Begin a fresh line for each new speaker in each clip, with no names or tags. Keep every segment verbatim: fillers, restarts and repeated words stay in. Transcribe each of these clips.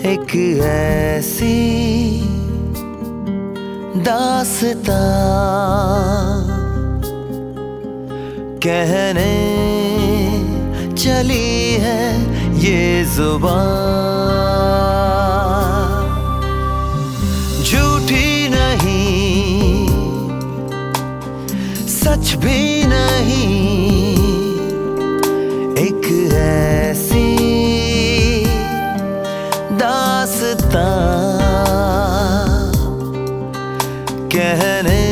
एक ऐसी दास्तां कहने चली है ये जुबान, झूठी नहीं सच भी नहीं, एक ऐसी दास्तां कहने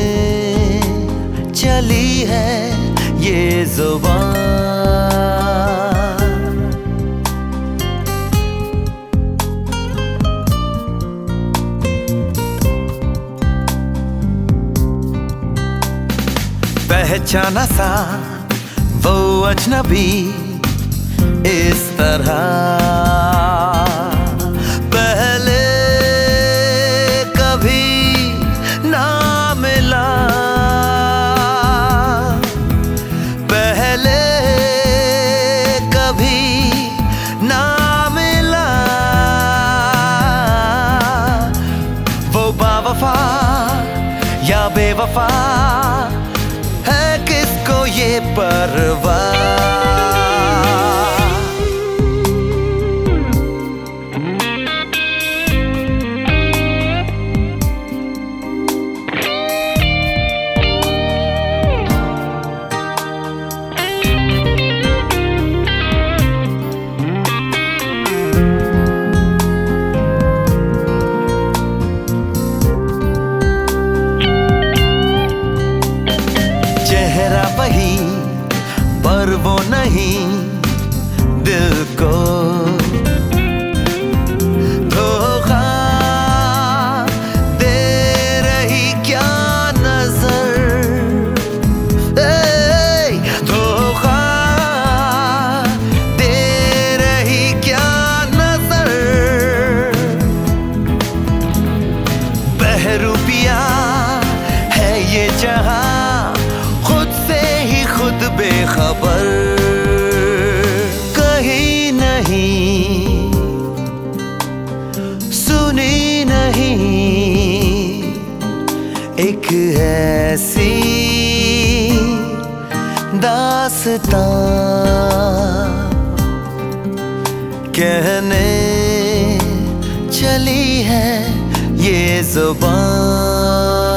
चली है ये जुबान। पहचाना सा वो अजनबी इस तरह पहले कभी ना मिला, पहले कभी ना मिला। वो बावफा या बेवफा है किसको ये परवाह। चेहरा वही पर वो नहीं दिल को धोखा दे रही क्या नजर, ए, धोखा दे रही क्या नजर। बहरूपिया है ये जहां बेखबर, कहीं नहीं सुनी नहीं, एक ऐसी दास्तां कहने चली है ये जुबान।